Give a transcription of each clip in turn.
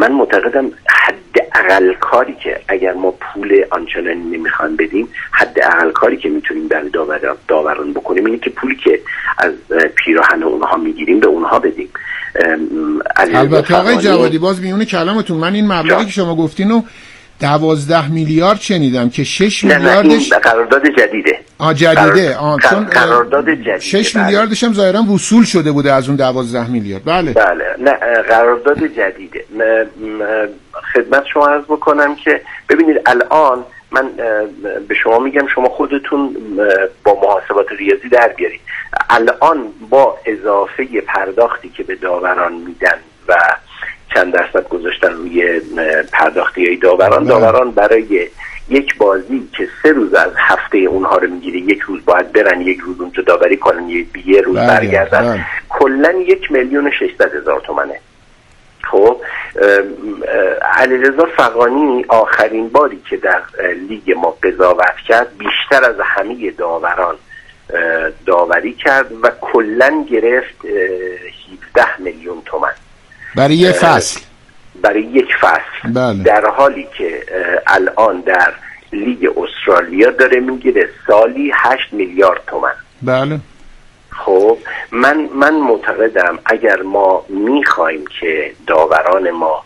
من معتقدم حداقل کاری که اگر ما پول آنچنانی نمیخوان بدیم، حداقل کاری که میتونیم برای داوران بکنیم اینه که پولی که از پیراهن اونها میگیریم به اونها بدیم. البته آقای جوادی باز میونه کلامتون، من این مبلغی که شما گفتین 12 میلیارد شنیدم که 6 میلیاردش قرارداد جدیده. جدیده. چون قرارداد جدیده 6 میلیاردش هم ظاهرا وصول شده بوده از اون 12 میلیارد. بله نه قرارداد جدیده. خدمت شما عرض بکنم که ببینید الان من به شما میگم شما خودتون با محاسبات ریاضی در بیارید. الان با اضافه پرداختی که به داوران میدن و چند درصد گذاشتن روی پرداختی های داوران برای یک بازی که 3 روز از هفته اونها رو میگیره، 1 روز باید برن، 1 روز اونجا داوری کنن، 1 روز برگردن، کلن 1,600,000 تومنه. خب علیرضا فغانی آخرین باری که در لیگ ما قضاوت کرد بیشتر از همه داوران داوری کرد و کلن گرفت 17 میلیون تومان برای یک فصل. برای یک فصل. بله. در حالی که الان در لیگ استرالیا داره میگیره سالی 8 میلیارد تومان. بله. خب من معتقدم اگر ما میخوایم که داوران ما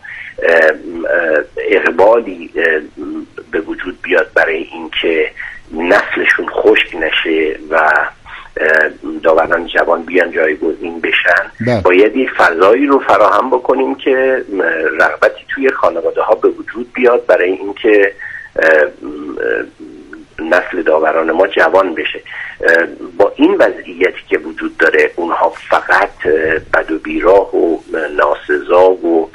اقبالی به وجود بیاد برای اینکه نسلشون خشک نشه و داوران جوان بیان جایگزین بشن، باید یک فضایی رو فراهم بکنیم که رغبتی توی خانواده ها به وجود بیاد برای اینکه نسل داوران ما جوان بشه. با این وضعیتی که وجود داره اونها فقط بد و بیراه و ناسزا و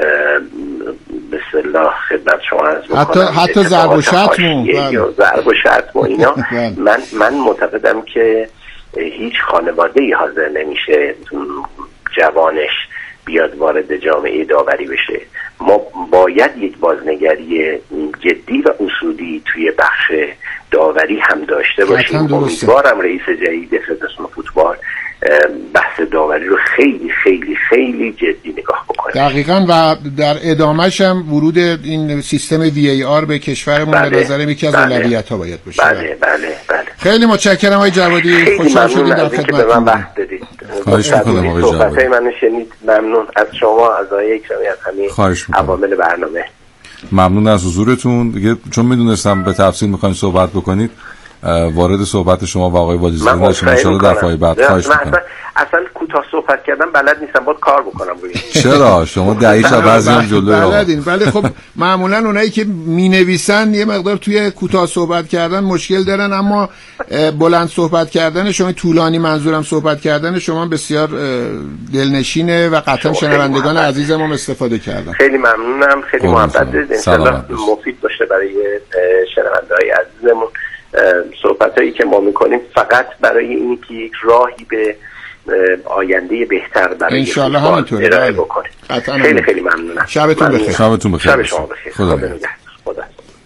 بسم الله خدمت شما عرض بکنم حتی ضرب و شتم و اینا من معتقدم که هیچ خانواده‌ای حاضر نمیشه جوانش بیاد وارد جامعه داوری بشه. ما باید یک بازنگری جدی و اصولی توی بخش داوری هم داشته باشیم. امیدوارم رئیس جدید فدراسیون فوتبال بحث داوری رو خیلی خیلی خیلی جدی نگاه بکنه. دقیقاً. و در ادامهش هم ورود این سیستم VAR به کشورمون به نظر یکی از اولویت‌ها باید باشه. بله. خیلی متشکرم آقای جوادی، خوشحال شدیم در خدمتتون. خواهش می‌کنم آقای جوادی. صحبت‌های منو شنید. ممنون از شما، از آقای اکرامی، از همه عوامل برنامه. ممنون از حضورتون. دیگه چون میدونستم به تفصیل می‌خواید صحبت بکنید، وارد صحبت شما و آقای والیزاده نشیم. ان شاءالله دفعه بعد. خواهش می‌کنم. اصلا کوتاه صحبت کردم بلد نیستم، باید کار بکنم روی. چرا شما دعیش بعضی هم جلوی بلدین؟ ولی خب معمولا اونایی که مینویسن یه مقدار توی کوتاه صحبت کردن مشکل دارن، اما بلند صحبت کردن شما، طولانی منظورم صحبت کردن شما بسیار دلنشینه و قطعا شنوندگان عزیزمون استفاده کردن. خیلی ممنونم، خیلی محبت دارید. ان شاءالله مفید باشه برای شنونده‌های عزیزمون. صحبتایی که ما میکنیم فقط برای اینی که یک راهی به آینده بهتر برای انشالله همینطوره ارائه بکنیم. خیلی خیلی ممنونم. شبتون بخیر. شبتون بخیر. شب شما بخیر. خدا نگهدار. خدا.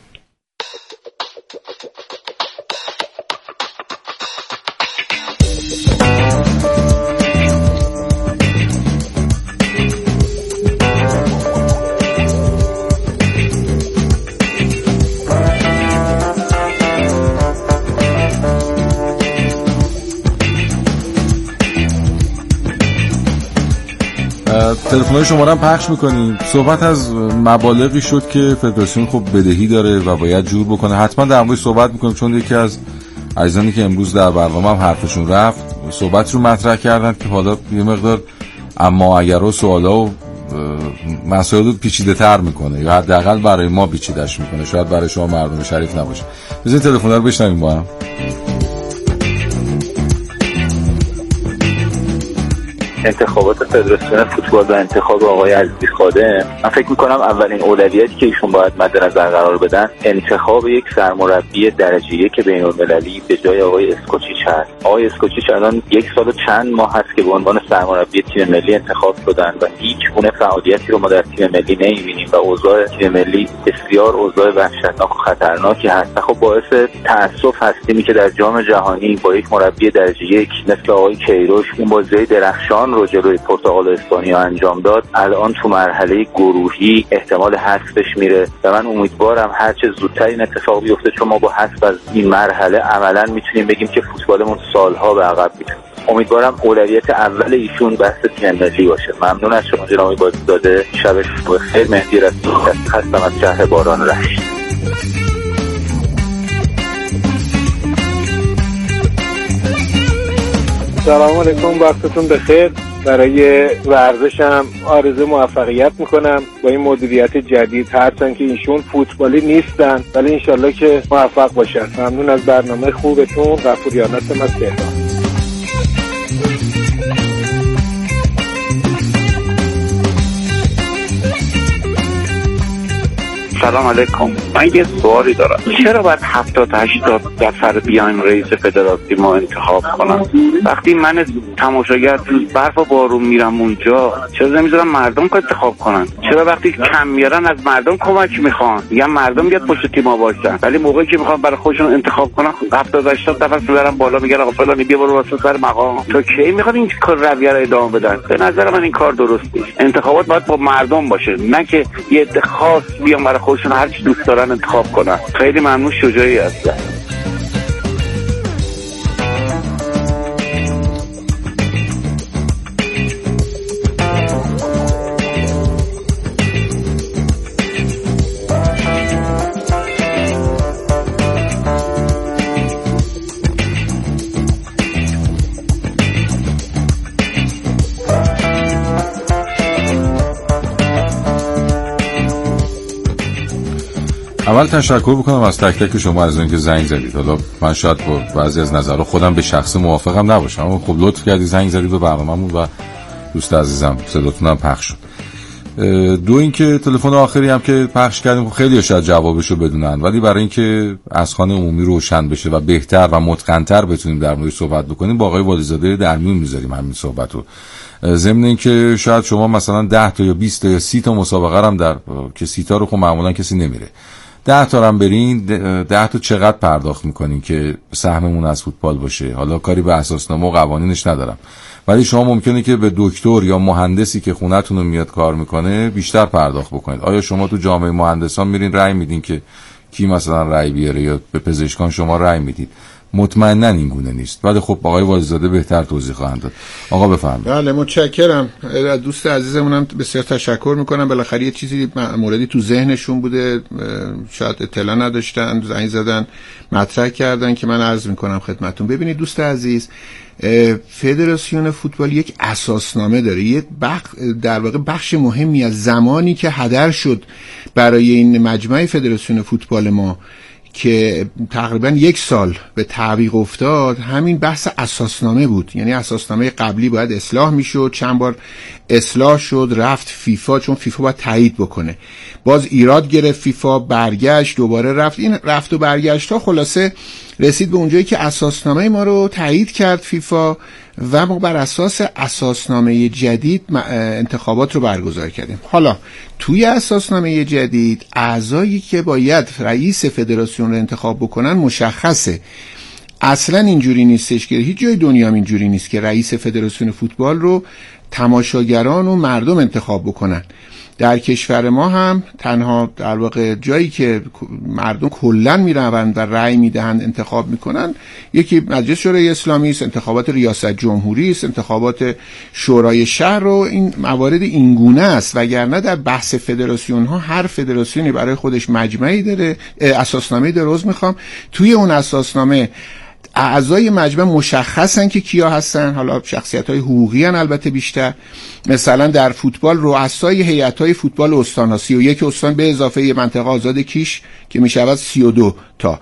تلفن‌های شما رو هم پخش می‌کنیم. صحبت از مبالغی شد که فدراسیون خب بدهی داره و باید جور بکنه. حتما در موردش صحبت می‌کنیم، چون یکی از عزیزانی که امروز در برنامه هم حرفشون رفت صحبت رو مطرح کردن که حالا یه مقدار اما اگر و سوالا و مسائل رو پیچیده‌تر می‌کنه یا حداقل برای ما پیچیده‌اش می‌کنه، شاید برای شما مردم شریف نباشه. بذارید تلفن‌ها رو بشنویم با هم. انتخابات فدراسیون فوتبال و انتخاب آقای عزیزی خادم، من فکر میکنم اولین اولویتی که ایشون باید مد نظر قرار بدن انتخاب یک سرمربی درجه یک بین‌المللی به جای آقای اسکوچیچ هست. آقای اسکوچیچ الان 1 سال و چند ماه هست که به عنوان سرمربی تیم ملی انتخاب شدن و هیچ گونه فعالیتی رو ما در تیم ملی نمی‌بینیم و اوضاع تیم ملی بسیار اوضاع وحشتناک و خطرناکی هست. خب باعث تأسف هستیم که در جام جهانی با یک مربی درجه یک مثل آقای کیروش اون بازی درخشان الان رو جلوی پرتغال و اسپانیا انجام داد، الان تو مرحله گروهی احتمال حذفش میره و من امیدوارم هرچه زودتر این اتفاق بیفته، چون ما با حذف از این مرحله عملا میتونیم بگیم که فوتبالمون سالها به عقب میره. امیدوارم اولویت اول ایشون بحث تیم ملی باشه. ممنون از شما جناب بازی‌زاده. شب بخیر. مهدی رسولی هستم از شهر باران رشت. سلام علیکم، وقتتون بخیر. برای ورزشم آرزو موفقیت میکنم با این مدیریت جدید، هرچند که ایشون فوتبالی نیستن ولی انشالله که موفق باشن. ممنون از برنامه خوبتون. غفوریان هستم از تهران. سلام علیکم. من یه سوالی دارم. چرا باید 70-80 نفر بیان رئیس فدراسیون ما انتخاب کنن؟ وقتی من تماشاگر تو برف و بارون میرم اونجا، چرا نمیذارن مردم که انتخاب کنن؟ چرا وقتی کم میارن از مردم کمک میخوان؟ میگن مردم بیاد پشت تیم‌ها باشن، ولی موقعی که میخوان برای خودشون انتخاب کنن 70-80 نفر میبرن بالا، میگن آقا فلانی بیا برو واسه سر مقام. تو کی میخواد این کار رویه رو ادامه بدن؟ به نظر من این کار درست نیست. انتخابات باید با مردم باشه، نه که یه عده خاص بیان برای خودشون هر چی دوست دارن انتخاب کنن. خیلی ممنون، شجاعی هستن. اول تشکر بکنم از تک تک شما از اینکه زنگ زدید. حالا من شاید با بعضی از نظرها خودم به شخص موافقم نباشم، اما خب لطف کردید زنگ زدید به برنامه‌مون و دوست عزیزم صداتون هم پخش شد. دو اینکه تلفن آخری هم که پخش کردیم خیلی شاید جوابشو بدونن، ولی برای اینکه اذهان عمومی روشن بشه و بهتر و متقن‌تر بتونیم در موردش صحبت بکنیم با آقای والی‌زاده در میون میذاریم همین صحبتو. ضمن اینکه شاید شما مثلا 10 تا یا 20 تا یا 30 تا مسابقه هم در که 30 تا رو خب معمولا کسی نمیره، 10 تا هم برین، 10 تا چقدر پرداخت میکنین که سهممون از فوتبال باشه؟ حالا کاری به اساسنامه و قوانینش ندارم، ولی شما ممکنه که به دکتر یا مهندسی که خونتون رو میاد کار میکنه بیشتر پرداخت بکنید. آیا شما تو جامعه مهندسان میرین رأی میدین که کی مثلا رأی بیاره، یا به پزشکان شما رأی میدید؟ مطمئناً این گونه نیست، ولی خب آقای والی‌زاده بهتر توضیح خواهند داد. آقا بفرمایید. بله متشکرم. از دوست عزیزمونم بسیار تشکر میکنم. بالاخره یه چیزی موردی تو ذهنشون بوده، شاید اطلاع نداشتن، زنگ زدن مطرح کردن که من عرض میکنم خدمتتون. ببینید دوست عزیز، فدراسیون فوتبال یک اساسنامه داره، یک در واقع بخش مهمی از زمانی که هدر شد برای این مجمع فدراسیون فوتبال ما که تقریبا 1 سال به تعویق افتاد، همین بحث اساسنامه بود. یعنی اساسنامه قبلی باید اصلاح میشد، چند بار اصلاح شد، رفت فیفا، چون فیفا باید تایید بکنه، باز ایراد گرفت فیفا، برگشت، دوباره رفت. این رفت و برگشت ها خلاصه رسید به اونجایی که اساسنامه ما رو تایید کرد فیفا و ما بر اساس اساسنامه جدید انتخابات رو برگزار کردیم. حالا توی اساسنامه جدید اعضایی که باید رئیس فدراسیون رو انتخاب بکنن مشخصه. اصلا اینجوری نیستش که هیچ جای دنیا اینجوری نیست که رئیس فدراسیون فوتبال رو تماشاگران و مردم انتخاب بکنن. در کشور ما هم تنها در واقع جایی که مردم کلن میروند و رأی میدهند انتخاب میکنن، یکی مجلس شورای اسلامی است، انتخابات ریاست جمهوری است، انتخابات شورای شهر رو. این موارد اینگونه است، وگرنه در بحث فدراسیون ها هر فدراسیونی برای خودش مجمعی داره، اساسنامه داره. میخوام توی اون اساسنامه اعضای مجمع مشخصن که کیا هستن. حالا شخصیت‌های حقوقی هن البته بیشتر. مثلا در فوتبال رؤسای هیئت‌های فوتبال استان‌ها 31 استان به اضافه یه منطقه آزاد کیش که میشود 32 تا.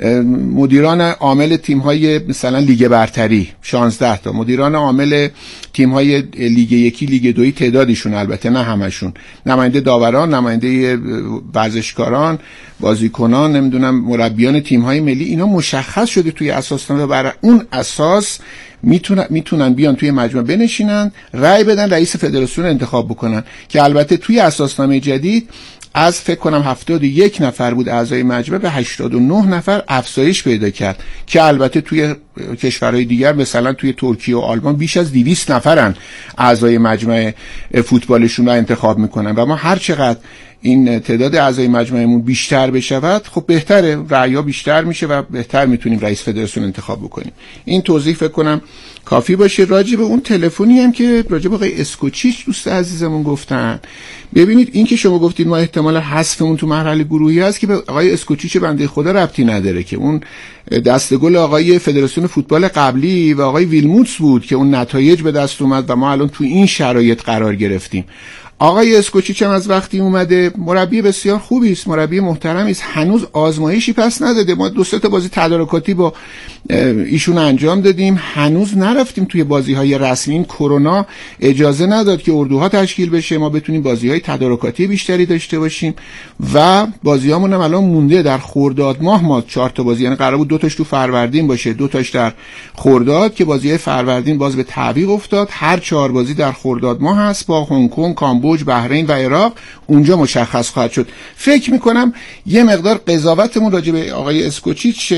مدیران عامل تیم‌های مثلا لیگ برتری 16 تا. مدیران عامل تیم‌های لیگ 1 لیگ 2 تعدادشون البته نه همشون. نماینده داوران، نماینده ورزشکاران، بازیکنان، نمیدونم مربیان تیم‌های ملی، اینا مشخص شده توی اساسنامه. برای اون اساس میتونن بیان توی مجمع بنشینن، رأی بدن، رئیس فدراسیون انتخاب بکنن که البته توی اساسنامه جدید از فکر کنم 71 نفر بود اعضای مجمع به 89 نفر افزایش پیدا کرد که البته توی کشورهای دیگر مثلا توی ترکیه و آلمان بیش از 200 نفرن اعضای مجمع فوتبالشون رو انتخاب میکنن و ما هر چقدر این تعداد اعضای مجمعمون بیشتر بشود خب بهتره، رأی‌ها بیشتر میشه و بهتر میتونیم رئیس فدراسیون انتخاب بکنیم. این توضیح فکر کنم کافی باشه. راجع به اون تلفنی هم که راجع به آقای اسکوچیچ دوست عزیزمون گفتن، ببینید این که شما گفتید ما احتمال حذفمون تو مرحله گروهی هست که به آقای اسکوچیچ بنده خدا ربطی نداره، که اون دستگل آقای فدراسیون فوتبال قبلی و آقای ویلموتس بود که اون نتایج به دست اومد و ما الان تو این شرایط قرار گرفتیم. آقای اسکوچیچ هم از وقتی اومده مربی بسیار خوبی است، مربی محترمی است، هنوز آزمایشی پس نداده. ما 2-3 تا بازی تدارکاتی با ایشون انجام دادیم، هنوز نرفتیم توی بازی‌های رسمی. این کرونا اجازه نداد که اردوها تشکیل بشه، ما بتونیم بازی‌های تدارکاتی بیشتری داشته باشیم و بازیامون هم الان مونده در خرداد ماه. ما 4 تا بازی، یعنی قرار بود 2 تاش تو فروردین باشه، 2 تاش در خرداد، که بازی‌های فروردین باز به تعویق افتاد. هر 4 بازی در خرداد ماه هست با هنگ کنگ، کامبوج، بحرین و عراق، اونجا مشخص خواهد شد. فکر میکنم یه مقدار قضاوتمون راجع به آقای اسکوچیچ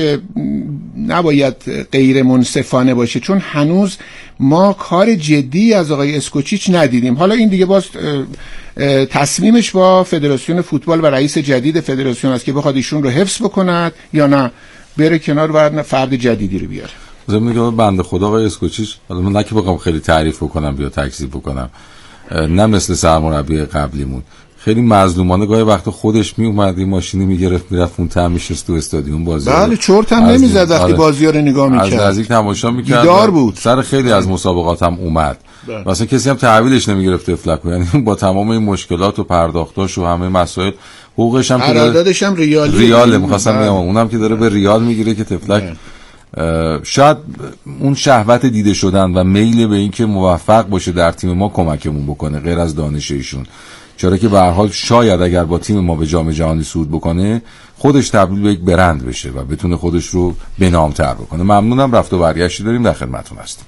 نباید غیر منصفانه باشه، چون هنوز ما کار جدی از آقای اسکوچیچ ندیدیم. حالا این دیگه باز تصمیمش با فدراسیون فوتبال و رئیس جدید فدراسیون است که بخواد ایشون رو حفظ بکند یا نه بره کنار و فرد جدیدی رو بیاره. ضمن که بنده خدا آقای اسکوچیچ، حالا من نه که بخوام خیلی تعریف بکنم یا تکذیب بکنم، نه مثل سرمربی قبلیمون خیلی مظلومانه گاهی وقت خودش می اومد این ماشینی میگرفت میرفت اون تم میشست تو استادیوم بازی. بله چرت هم نمیزد وقتی بازی‌ها رو نگاه میکرد، از نزدیک تماشا میکرد، بیدار بود. سر خیلی از مسابقات هم اومد، مثلا کسی هم تحویلش نمیگرفت افلکو، یعنی با تمام این مشکلات و پرداختاش و همه مسائل حقوقش هم که قراردادش هم ریاله می‌خواستم بگم اونم که داره به ریال میگیره که تفلک شاید اون شهوت دیده شدن و میل به این که موفق باشه در تیم ما کمکمون بکنه، غیر از دانش ایشون. چرا که به هر حال شاید اگر با تیم ما به جام جهانی صعود بکنه خودش تبدیل به یک برند بشه و بتونه خودش رو بنام‌تر بکنه. ممنونم. رفت و برگشتی داریم، در خدمتتون هستیم.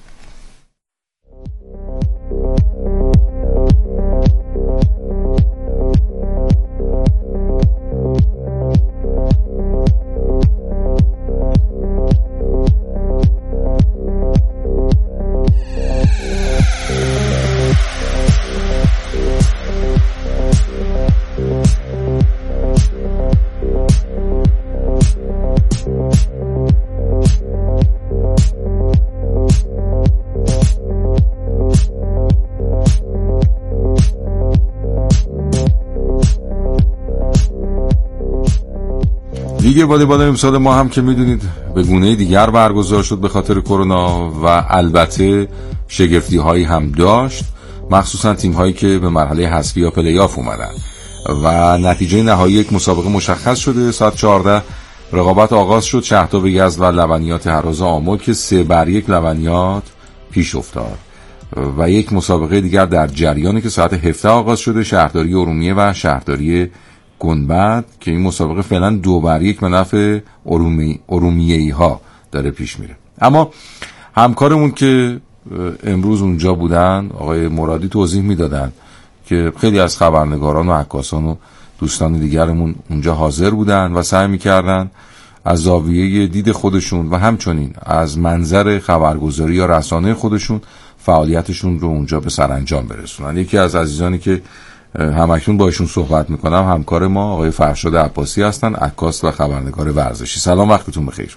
لیگ والیبال امسال ما هم که میدونید به گونه دیگر برگزار شد به خاطر کرونا و البته شگفتی هایی هم داشت، مخصوصا تیم هایی که به مرحله حذفی یا پلی آف اومدن و نتیجه نهایی یک مسابقه مشخص شده. ساعت 14 رقابت آغاز شد. شهردار یزد و لبنیات هراز آمل که 3-1 لبنیات پیش افتاد و یک مسابقه دیگر در جریانه که ساعت 17 آغاز شده، شهرداری ارومیه و شهرداری گنبد که این مسابقه فعلا 2-1 به نفع ارومیه‌ای ها داره پیش میره. اما همکارمون که امروز اونجا بودن آقای مرادی توضیح میدادن که خیلی از خبرنگاران و عکاسان و دوستان دیگرمون اونجا حاضر بودن و سعی میکردن از زاویه دید خودشون و همچنین از منظر خبرگزاری یا رسانه خودشون فعالیتشون رو اونجا به سرانجام برسونن. یکی از عزیزانی که همکنون با ایشون صحبت میکنم همکار ما آقای فرشاد عباسی هستن، عکاس و خبرنگار ورزشی. سلام، وقتتون بخیر.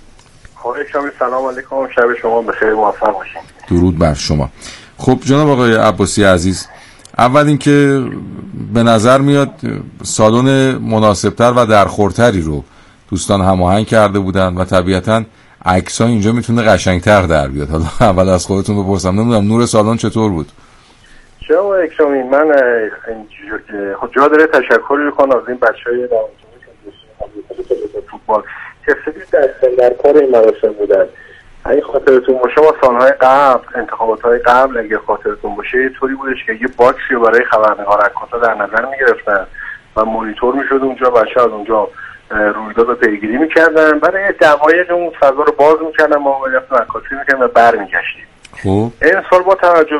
سلام علیکم، شب شما بخیر، موفق باشین. درود بر شما. خب جناب آقای عباسی عزیز، اول اینکه به نظر میاد سالن مناسبتر و درخورتری رو دوستان هماهنگ کرده بودن و طبیعتاً عکس‌ها اینجا میتونه قشنگتر در بیاد. حالا اول از خودتون بپرسم، نمیدونم نور سالن چطور بود؟ شما اکرامی، من اینجور که خود جا داره تشکری کنم از این بچه‌های نامجمعی که فوتبال که خیلی در کار این مراسم بودن. اگه خاطرتون باشه ما سالهای قبل، انتخابات‌های قبل اگه خاطرتون باشه یه طوری بودش که یه باکسی رو برای خبرنگار عکاسا در نظر می‌گرفتن و مانیتور می‌شد اونجا، بچه‌ها از اونجا رویداد رو پیگیری میکردن. برای دقایق اون فضا رو باز میکردن، ما میرفتیم عکاسی میکردیم و برمیگشتیم. خب این سال با توجه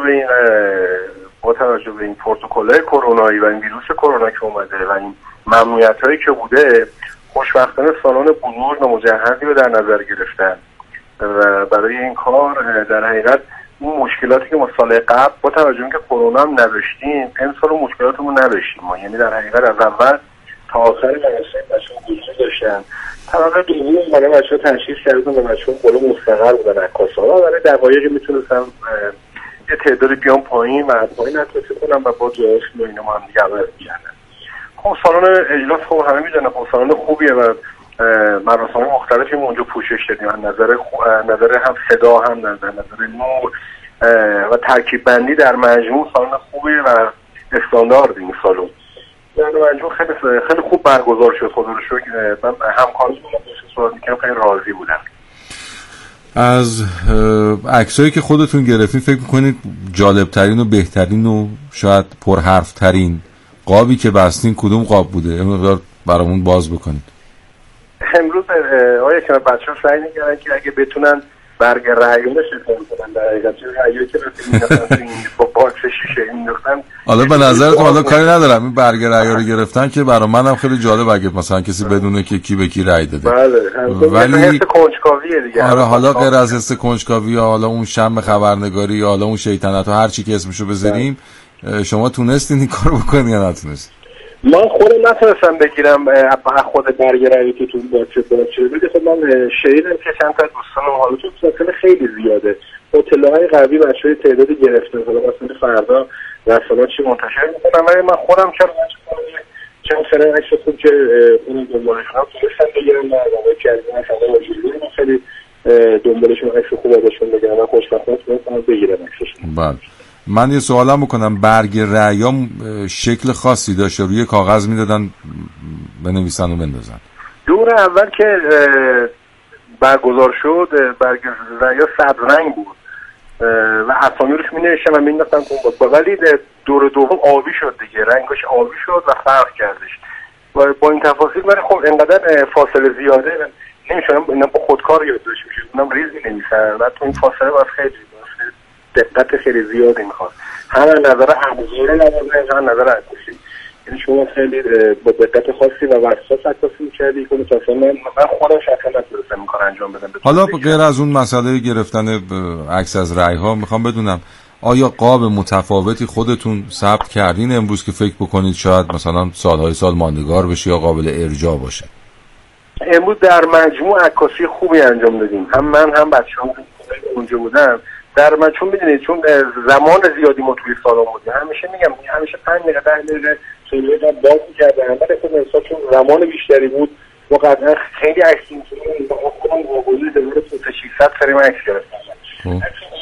به این پروتکل‌های کرونایی و این ویروس کرونا که اومده و این ممنوعیت‌هایی که بوده، خوشبختانه سالن بزرگ و مجهزی رو در نظر گرفتن و برای این کار در حقیقت اون مشکلاتی که ما سال قبل با توجه به اینکه کرونا هم نداشتیم، امسال اون مشکلاتمون نداشتیم ما، یعنی در حقیقت از اول تا آخر جلسه بچه‌ها حضور داشتن. طبقه دوم برای بچه‌ها تشخیص کردن و بچه‌ها بالا مستقر بودن عکاس‌ها، برای دقایقی میتونستن یه تعدادی بیان پایین و از پایین عکاسی کنن و با جایشون و اینا ما هم دیگه عوض می‌کردن. خب سالن اجلاس خب همه می‌دونن خب سالن خوبیه و مراسم مختلفی اونجا پوشش دادیم، از نظر هم صدا هم نظر نور و ترکیب بندی در مجموع سالن خوبیه و استاندارد این سالن در مجموع خیلی خوب برگزار شد. خدا رو شکر من همکارانم صحبت می‌کردم خیلی راضی بودم. از عکسایی که خودتون گرفتین فکر میکنید جالبترین و بهترین و شاید پرحرفترین قابی که بستین کدوم قاب بوده؟ یه مقدار برامون باز بکنید. امروز آیا که بچه‌ها سعی می‌کردن که اگه بتونن برگ رأیون شکل کنن، در حقیقت رأیی که رسیدن با باکس شیشه می‌نداختن. حالا به نظرت حالا کاری ندارم این برگ رأی رو گرفتن که برای منم خیلی جالب اگه مثلا کسی بدونه که کی به کی رأی داده. بله ولی حس کنجکاویه دیگه. آره حالا غیر از حس کنجکاوی یا حالا اون شم خبرنگاری یا حالا اون شیطنت و هر چی که اسمشو بذاریم، شما تونستین این کارو بکنید یا نتونستین؟ من خودم نتونستم بگیرم خود برگ رأیی که تو باکس بده. خب من شنیدم که چند تا دوستانم حالا تو فاصله خیلی زیاده اطلاعای قوی بچه‌های تعدادی گرفتن، حالا مثلا فردا رسانه‌ها چی منتشر می‌کنن. ولی من خودم چند سری عکس خوب که اون دنبالشون هم تونستم بگیرم و آقای کریمی مثلا خیلی دنبالشون عکس خوب ازشون بگیرم و خوشبختانه تونستم بگیرم عکسشون. بله من یه سوالم بکنم، برگ رأیام شکل خاصی داشته، روی کاغذ میدادن بنویسن و بندازن؟ دور اول که برگزار شد برگ رأیا سبز رنگ بود و اسامی روش می‌نوشتن و مینداختن تو، ولی دور دوم آبی شد دیگه، رنگش آبی شد و فرق کردش و با این تفاصیل. ولی خب اینقدر فاصله زیاده نمی‌شونم اینا با خودکار یادداشت میشه، اونم ریز می‌نویسن و تو این فاصله واسه خیلی دقت خیلی زیادی میخواد، هم از نظر ابزار لوازم هم از نظر عکاسی. یعنی شما خیلی با دقت خاصی و وسواس عکاسی می‌کردی که مثلا من خودم شخصا نتونستم این کار انجام بدم. حالا غیر از اون مسئله گرفتن عکس از رأی‌ها میخوام بدونم آیا قاب متفاوتی خودتون ثبت کردین امروز که فکر بکنید شاید مثلا سالهای سال ماندگار بشه یا قابل ارجاع باشه؟ امروز در مجموع عکاسی خوبی انجام دادیم، هم من هم بچه‌ها اونجا بودن. در من چون میدونید چون زمان زیادی ما توی سالن بودیم، همیشه 5 دقیقه 10 دقیقه خیلی باز می‌کردن، ولی خب مثلا چون زمان بیشتری بود ما قطعا خیلی عکس می‌گیریم با خودم حدود 2600 فریم عکس گرفتم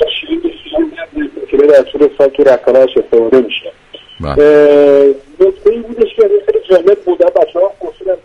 که در طول سال تو رسانه‌اش استفاده میشه. نکته‌ای بودش که خیلی جالب بود، بچه‌ها گفتن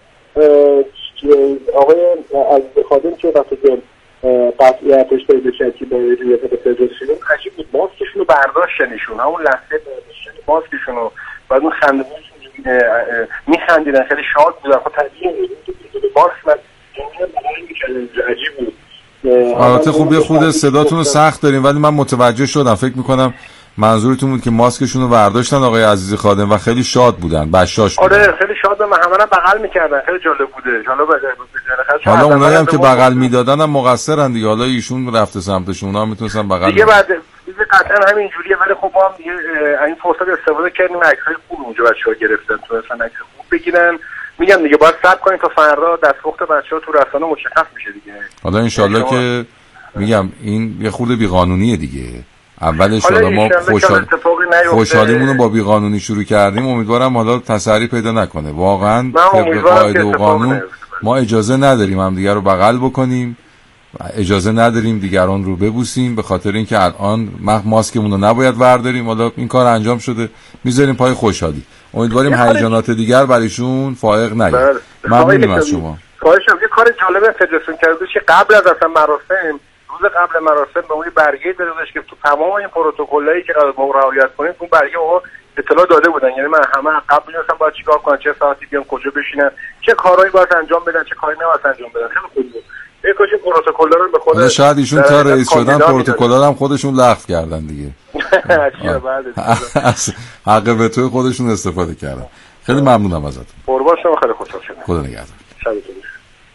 آقای عزیز خادم که وقتی قطعیتش پیدا شد که با ریاست فدراسیون عجیب بود، ماسکشون رو برداشتن ایشون، همون لحظه برداشتن ماسکشون رو بعد اون خنده‌هاشون میخندیدن، خیلی شاد بودن. خب طبیعیه ماسک من عجیب بود. البته خوب یه خود صداتون رو سخت داریم ولی من متوجه شدم، فکر میکنم منظورتون بود که ماسکشون رو برداشتن آقای عزیزی خادم و خیلی شاد بودن، بشاش بودن. آره خیلی شاد بودن، همه بغل میکردن، خیلی جالب بوده. حالا اونایی هم که بغل میدادن هم مقصرن دیگه، حالا ایشون رفته سمتشون، اونا هم میتونستن بغل دیگه بعد قطعا همین جوریه. ولی خب ما هم این فرصت استفاده کردیم، عکسای خوب اونجا بچه‌ها گرفتن، تونستن عکس خوب بگیرن. میگم دیگه باید صبر کنیم تا فردا دستپخت بچه‌ها تو رسانه مشخص میشه دیگه. حالا ان شاءالله که میگم این یه خود بی‌قانونیه دیگه. اولش حالا ما خوشحالیمون رو با بی‌قانونی شروع کردیم، امیدوارم حالا تسری پیدا نکنه. واقعا طبق قاعده و قانون ما اجازه نداریم هم دیگر رو بغل بکنیم، اجازه نداریم دیگران رو ببوسیم، به خاطر اینکه الان ماسکمون رو نباید برداریم. حالا این کار انجام شده، میذاریم پای خوشحالی. امیدواریم هیجانات دیگر برایشون فائق نیاد. ممنونیم از شما. خواهشم. یه کار جالب فدراسیون کرده که قبل از اصلا مراسم، روز قبل مراسم به اون برگه دادش که تو تمام این پروتکلایی که ما رعایت کنیم، اون برگه ما اطلاع داده بودن. یعنی من همه قبل می‌دونستم باید چیکار کنم، چه ساعتی بیام، کجا بشینم، چه کارهایی باید انجام بدن، چه کاری نباید انجام بدن. خیلی خوب بود. یکوش پروتکل‌ها رو به خود شاید ایشون تا رئیس شدن پروتکل‌ها هم خودشون لغو کردن دیگه. حق به توی خودشون استفاده کردن. خیلی ممنونم ازتون. قربان شما، خیلی خوشحال شدم. خدا نگهدار. شبتون بخیر.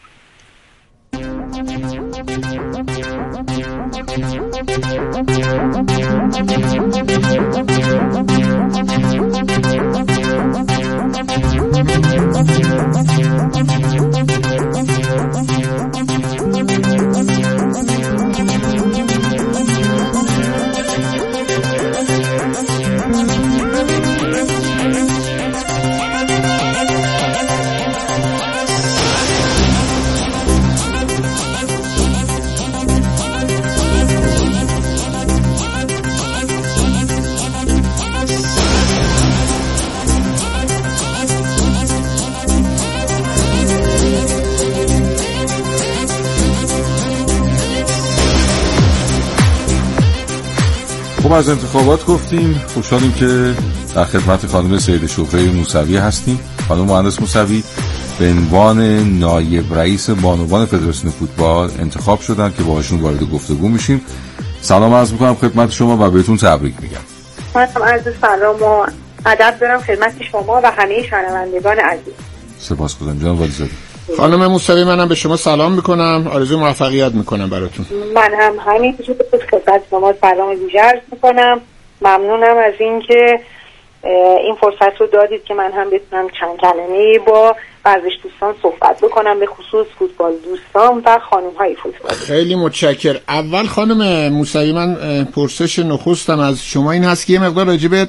از انتخابات گفتیم. خوشحالیم که در خدمت خانم سید شوخی موسوی هستیم. خانم مهندس موسوی به عنوان نایب رئیس بانوان فدراسیون فوتبال انتخاب شدن که باهاشون وارد گفتگو میشیم. سلام عرض میکنم خدمت شما و بهتون تبریک میگم. منم عرض سلام و ادب دارم خدمت شما و همه شنوندگان عزیز. سپاسگزارم جناب والیزاده. خانم موسوی منم به شما سلام میکنم، آرزوی موفقیت میکنم براتون. من هم همینجوری به خدمت شما سلام ویژه عرض میکنم. ممنونم از اینکه این فرصت رو دادید که من هم بتونم چند کلمه‌ای با ورزش دوستان صحبت بکنم، به خصوص فوتبال دوستان و خانم‌های فوتبال. خیلی متشکرم. اول خانم موسوی من پرسش نخستم از شما این هست که یه مقدار راجع به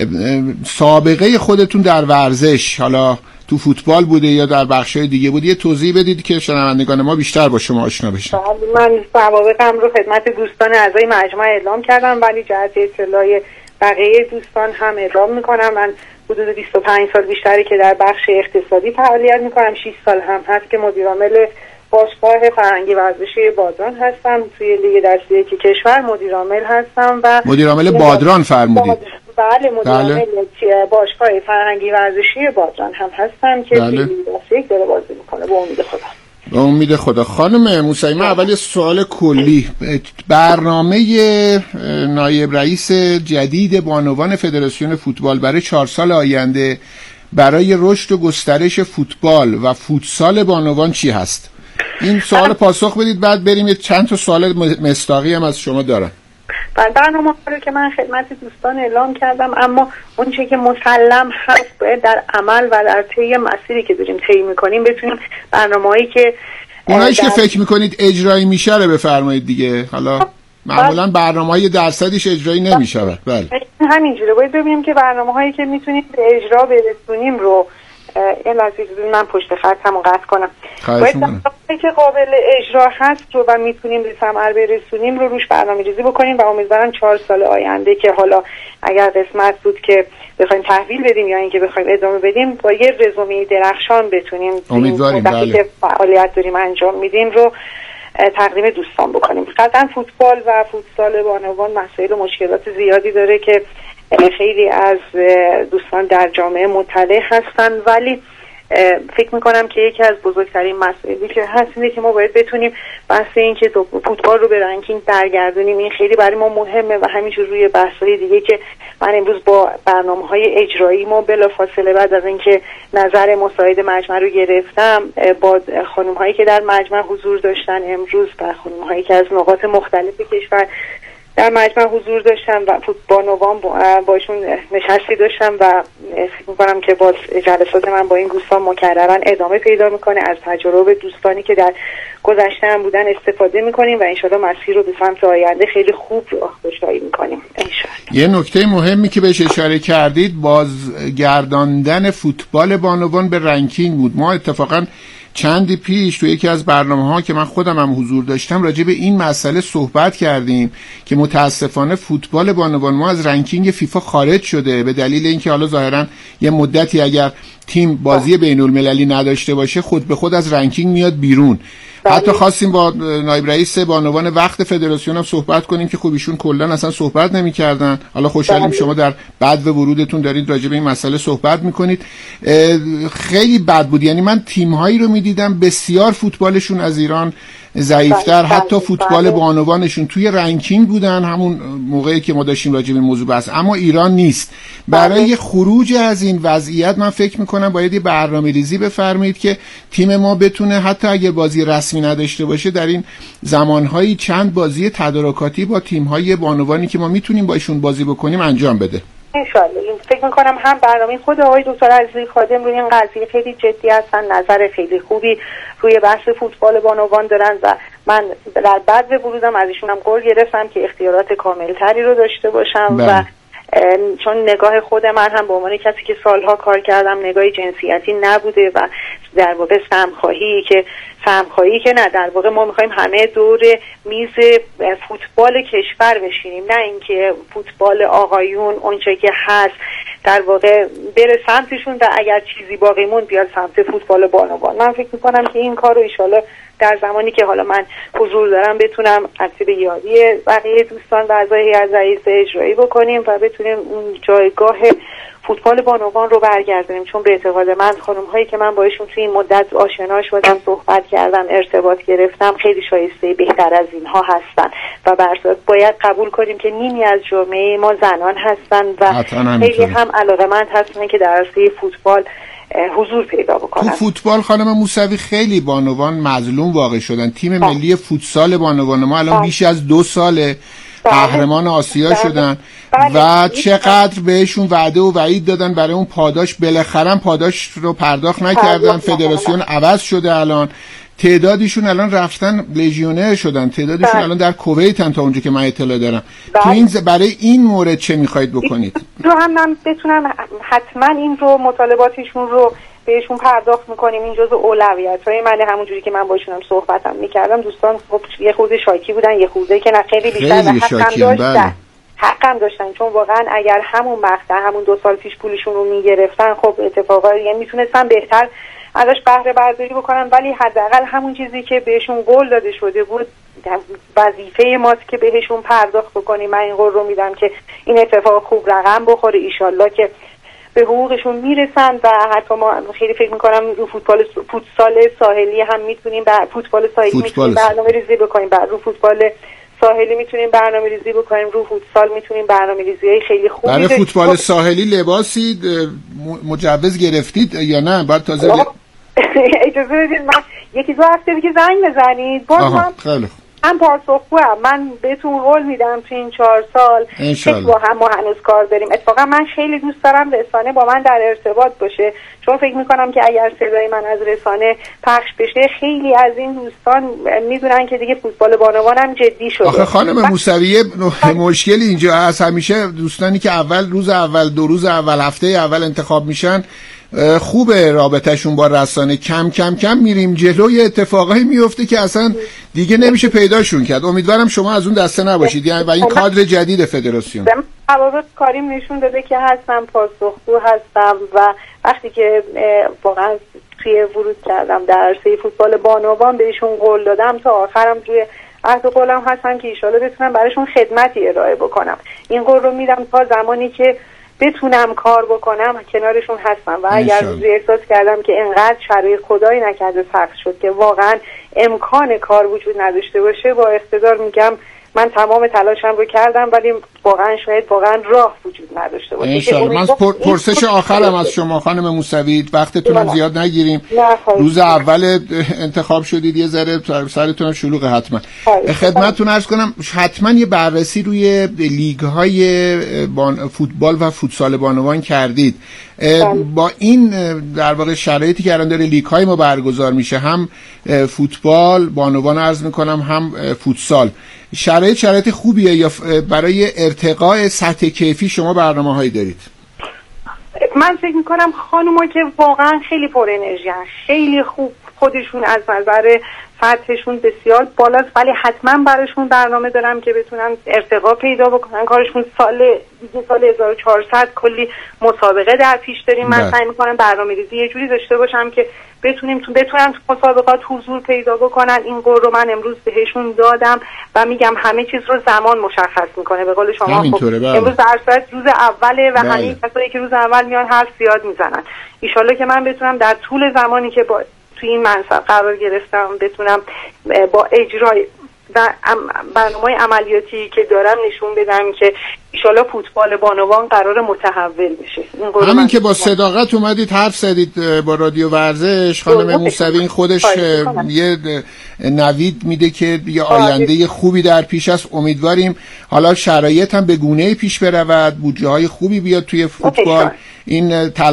سابقه خودتون در ورزش، حالا تو فوتبال بوده یا در بخش‌های دیگه بوده، یه توضیح بدید که شنوندگان ما بیشتر با شما آشنا بشن. من سوابقم رو خدمت دوستان اعضای مجمع اعلام کردم، ولی جهت اطلاع بقیه دوستان هم اعلام میکنم. من حدود 25 سال بیشتری که در بخش اقتصادی فعالیت میکنم. 6 سال هم هست که مدیر عامل باشگاه فرهنگی ورزشی بادران هستم. توی لیگ دسته یک کشور مدیر عامل هستم و مدیر عامل بادران فرمودید؟ بله، مدیر عامل باشگاه فرهنگی ورزشی بادران هم هستم که توی لیگ دسته یک داره بازی میکنه به امید خدا. به امید خدا. خانم موسوی من اول یه سوال کلی، برنامه نایب رئیس جدید بانوان فدراسیون فوتبال برای 4 سال آینده برای رشد و گسترش فوتبال و فوتسال بانوان چی هست؟ این سوال پاسخ بدید، بعد بریم چند تا سوال مصداقی هم از شما دارم. برنامه رو که من خدمت دوستان اعلام کردم، اما اون چیزی که مسلم هست باید در عمل و در طی مسیری که داریم طی می‌کنیم بتونیم برنامه‌ای که اوناییش که فکر می‌کنید اجرایی میشه رو بفرمایید دیگه. حالا معمولا برنامه‌های درصدیش اجرایی نمی‌شود. بله همینجوره. باید ببینیم که برنامه‌هایی که می‌تونیم به اجرا برسونیم رو این لحظه من پشت خطمو قطع کنم. باید برنامه‌ای که قابل اجرا هست رو و میتونیم به ثمر برسونیم رو روش برنامه‌ریزی بکنیم و امیدوارم 4 سال آینده که حالا اگر قسمت بود که بخوایم تحویل بدیم یا اینکه بخوایم ادامه بدیم با یه رزومه درخشان بتونیم امیدواریم وقتی که فعالیت داریم انجام میدیم رو تقدیم دوستان بکنیم. قطعا فوتبال و فوتسال بانوان مسائل و مشکلات زیادی داره که خیلی از دوستان در جامعه مطلع هستن، ولی فکر میکنم که یکی از بزرگترین مسائلی که هست اینه که ما باید بتونیم بحث این که فوتبال رو به رنکینگ برگردونیم. این خیلی برای ما مهمه و همینجور روی بحث‌های دیگه که من امروز با برنامه‌های اجرایی ما بلافاصله بعد از اینکه نظر مساعد مجمع رو گرفتم با خانم‌هایی که در مجمع حضور داشتن امروز و خانم‌هایی که از نقاط مختلف کشور در مجمع حضور داشتم و بانوان باشون نشستی داشتم و فکر می‌کنم که با جلسات من با این دوستان مکررن ادامه پیدا میکنه. از تجربه دوستانی که در گذشته هم بودن استفاده میکنیم و انشالله مسیر رو به سمت آینده خیلی خوب راهگشایی میکنیم انشالله. یه نکته مهمی که بهش اشاره کردید بازگرداندن فوتبال بانوان به رنکینگ بود. ما اتفاقاً چندی پیش تو یکی از برنامه‌ها که من خودم هم حضور داشتم راجع به این مسئله صحبت کردیم که متاسفانه فوتبال بانوان ما از رنکینگ فیفا خارج شده به دلیل اینکه حالا ظاهراً یه مدتی اگر تیم بازی بین‌المللی نداشته باشه خود به خود از رنکینگ میاد بیرون حتی خواستیم با نایب رئیس بانوان وقت فدراسیون هم صحبت کنیم که خب ایشون کلا اصلا صحبت نمی‌کردن. حالا خوشحالیم شما در بعد ورودتون دارید راجع به این مسئله صحبت می‌کنید. خیلی بد بود، یعنی من تیم‌هایی رو می‌دیدم بسیار فوتبالشون از ایران ضعیف‌تر، حتی فوتبال بانوانشون توی رنکینگ بودن همون موقعی که ما داشتیم راجع به این موضوع بحث، اما ایران نیست. برای خروج از این وضعیت من فکر می‌کنم باید یه برنامه‌ریزی بفرمایید که تیم ما بتونه حتی اگه بازی رسمی نداشته باشه در این زمان‌هایی چند بازی تدارکاتی با تیم‌های بانوانی که ما میتونیم با ایشون بازی بکنیم انجام بده. انشالله. فکر میکنم هم برنامه خود آقای دکتر عزیزی خادم روی این قضیه خیلی جدی هستن، نظر خیلی خوبی روی بحث فوتبال بانوان دارن و من در بعد ورودم از ایشون هم قول گرفتم که اختیارات کاملتری رو داشته باشم و چون نگاه خود من هم به عنوان کسی که سالها کار کردم نگاه جنسیتی نبوده و در واقع سهمخواهی که نه، در واقع ما میخوایم همه دور میز فوتبال کشور بشینیم، نه اینکه فوتبال آقایون اونچه که هست در واقع بره سمتشون و اگر چیزی باقی موند بیاد سمت فوتبال بانوان. من فکر میکنم که این کار رو ایشالا در زمانی که حالا من حضور دارم بتونم به یاری بقیه دوستان و اعضای هیئت رئیسه اجرایی بکنیم و بتونیم اون جایگاه فوتبال بانوان رو برگردونیم، چون به اعتقاد من خانم هایی که من باشون توی این مدت آشنا شدم، صحبت کردم، ارتباط گرفتم، خیلی شایسته بهتر از اینها هستن و برصورت باید قبول کنیم که نیمی از جامعه ما زنان هستن و خیلی هم علاقه‌مند هستن که در عرصه فوتبال حضور پیدا بکنن. تو فوتبال خانم موسوی خیلی بانوان مظلوم واقع شدن. تیم ملی فوتسال بانوان ما الان بیش از 2 ساله قهرمان آسیا شدن و چقدر بهشون وعده و وعید دادن برای اون پاداش، بالاخره پاداش رو پرداخت نکردن. فدراسیون عوض شده، الان تعدادیشون الان رفتن لژیونر شدن، تعدادیشون الان در کویتن تا اونجا که من اطلاع دارم. تو این برای این مورد چه میخواید بکنید؟ رو هم من بتونم حتما این رو مطالباتشون رو بهشون پرداخت میکنیم. این جزء اولویت‌های منه. همونجوری که من باشونم صحبتم میکردم دوستان خب یه خورده شاکی بودن، یه خورده که نه خیلی بیشتر و حقم داشتن چون واقعا اگر همون مقطع همون 2 سال پیش پولشون رو میگرفتن خب اتفاقا یعنی میتونستن بهتر ازش بهره برداری بکنن، ولی حداقل همون چیزی که بهشون قول داده شده بود وظیفه ماست که بهشون پرداخت بکنیم. من این قول رو میدم که این اتفاق خوب رقم بخوره، ایشالله که به حقوقشون میرسن و حتی ما خیلی فکر میکنم رو فوتسال ساحلی هم میتونیم فوتبال ساحلی میتونیم برنامه‌ریزی بکنیم، رو فوتبال ساحلی میتونیم برنامه‌ریزی بکنیم، رو فوتسال میتونیم برنامه‌ریزی‌های خیلی خوبی برای فوتبال ساحلی لباسی مجوز گرفتید یا نه؟ بعد تازه اجازه بدید من 1-2 هفته دیگه زنگ بزنید باز من پاسخگوام. من بهتون قول میدم تو این 4 سال با هم ما هنوز کار داریم. اتفاقا من خیلی دوست دارم رسانه با من در ارتباط باشه، چون فکر میکنم که اگر صدای من از رسانه پخش بشه خیلی از این دوستان میدونن که دیگه فوتبال بانوان هم جدی شده. آخه خانم موسوی مشکلی اینجا هست، همیشه دوستانی که روز اول 2 روز اول هفته اول انتخاب میشن خوبه رابطهشون با رسانه، کم کم میریم جلوی اتفاقایی میفته که اصلا دیگه نمیشه پیداشون کرد. امیدوارم شما از اون دسته نباشید یعنی و این کادر جدید فدراسیون. روابط کاریم نشون داده که هستم، پاسخگو هستم و وقتی که واقعا توی ورود کردم در عرصه فوتبال بانوان بهشون قول دادم تا آخرم توی عهد قولم هستم که ایشالا بتونم براشون خدمتی ارائه بکنم. این قول رو میدم تا زمانی که بتونم کار بکنم کنارشون هستم و اگر روزی احساس کردم که انقدر شرایط خدایی نکرده سخت شد که واقعا امکان کار وجود نداشته باشه با اقتدار میگم من تمام تلاشم رو کردم ولی واقعا شاید راه وجود نداشته باشه. انشالله. من پرسش آخرم از شما خانم موسوی، وقتتون زیاد نگیریم. روز اول انتخاب شدید یه ذره سرتون شلوغ، حتما خدمتتون عرض کنم حتما یه بررسی روی لیگ‌های فوتبال و فوتسال بانوان کردید. با این در واقع شرایطی که الان داره لیگ‌های ما برگزار میشه، هم فوتبال بانوان عرض میکنم هم فوتسال، شرایط خوبیه یا برای ارتقاء سطح کیفی شما برنامه‌هایی دارید؟ من فکر میکنم خانوما که واقعا خیلی پر انرژی هستن، خیلی خوب خودشون از نظر سطحشون بسیار بالاست، ولی حتما براشون برنامه دارم که بتونن ارتقا پیدا بکنن کارشون. سال 1400 کلی مسابقه در پیش داریم. من سعی میکنم برنامه‌ریزی یه جوری داشته باشم که بتونن تو مسابقات حضور پیدا بکنن. این قول رو من امروز بهشون دادم و میگم همه چیز رو زمان مشخص میکنه. به قول شما خب امروز در صورت روز اوله و همین کسایی که روز اول میان حرف زیاد میزنن. ان شاءالله که من بتونم در طول زمانی که با توی این منصب قرار گرفتم بتونم با اجرای و برنامه‌های عملیاتی که دارم نشون بدم که ایشالا فوتبال بانوان قرار متحول بشه. همین که با صداقت اومدید حرف زدید با رادیو ورزش، خانم موسوی این خودش یه نوید میده که یه آینده خوبی در پیش است. امیدواریم حالا شرایط هم به گونه‌ای پیش برود، بودجه‌های خوبی بیاد توی فوتبال. این